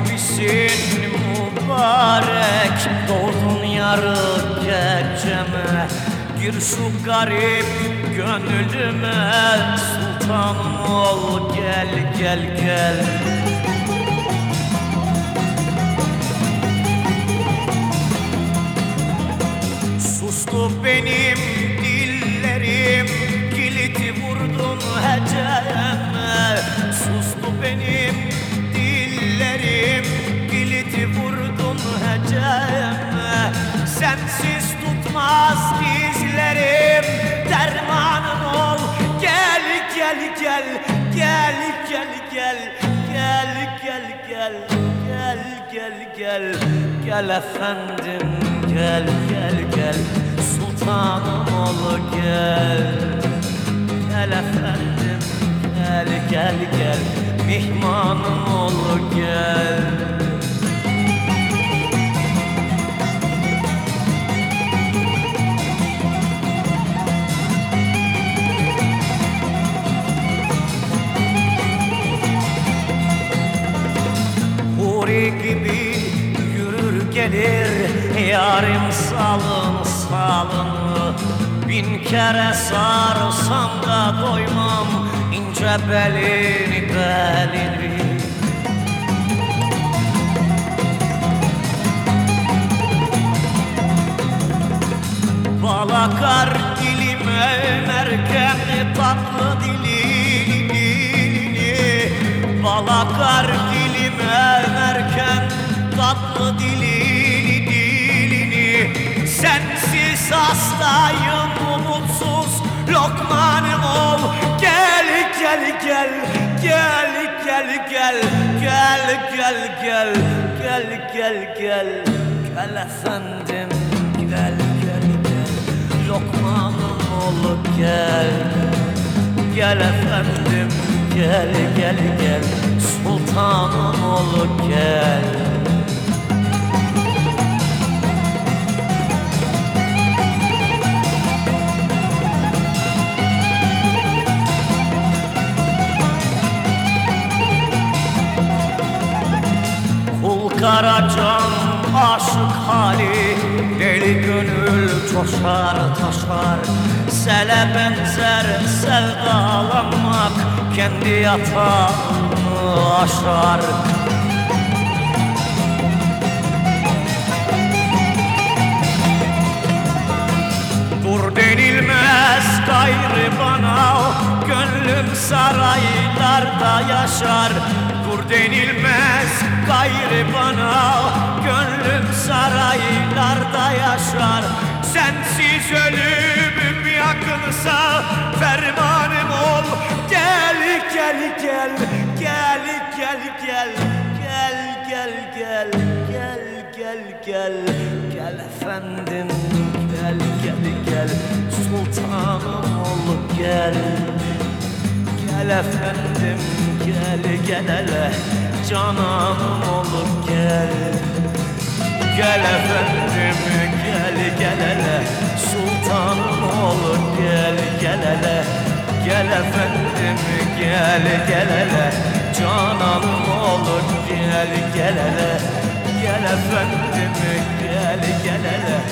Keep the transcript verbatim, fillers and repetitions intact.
gibisin mübarek, doğdun yarı geceme. Gir şu garip gönlüme, sultanım ol gel gel gel. Sustu benim dillerim, kilidi vurdun heceme. Sustu benim dillerim, kilidi vurdun heceme. Sensiz tutmaz dizlerim, dermanım ol gel gel gel. Gel gel gel gel gel gel gel gel gel gel efendim gel gel gel. Sultanım ol gel. Gel efendim gel gel gel. Mihmanım ol gel. Huri gibi yürür gelir yarim salın salın. Bin kere sarsam da doymam ince belini belini. Bal akar dilime merkem tatlı dilini dilini. Bal akar dilime merkem tatlı dilini dilini. Sensiz hastayım umutsuz lokmanım ol gel gel gel gel gel gel gel gel gel gel gel gel gel efendim gel gel gel lokmanım ol gel. Gel efendim gel gel gel sultanım ol gel. Karacan aşık hali, deli gönül coşar taşar. Sele benzer sevdalanmak, kendi yatağını aşar. Dur denilmez gayrı bana, gönlüm saraylarda yaşar. Dur denilmez gayrı bana, gönlüm saraylarda yaşar. Sensiz ölümüm yakınsa fermanım ol gel gel gel gel gel gel gel gel gel gel gel gel gel efendim gel gel gel sultanım ol gel. Gel efendim gel gel hele cananım olur gel. Gel efendim gel gel hele sultanım olur gel gel hele. Gel efendim gel gel hele cananım olur gel gel hele. Gel efendim gel gel hele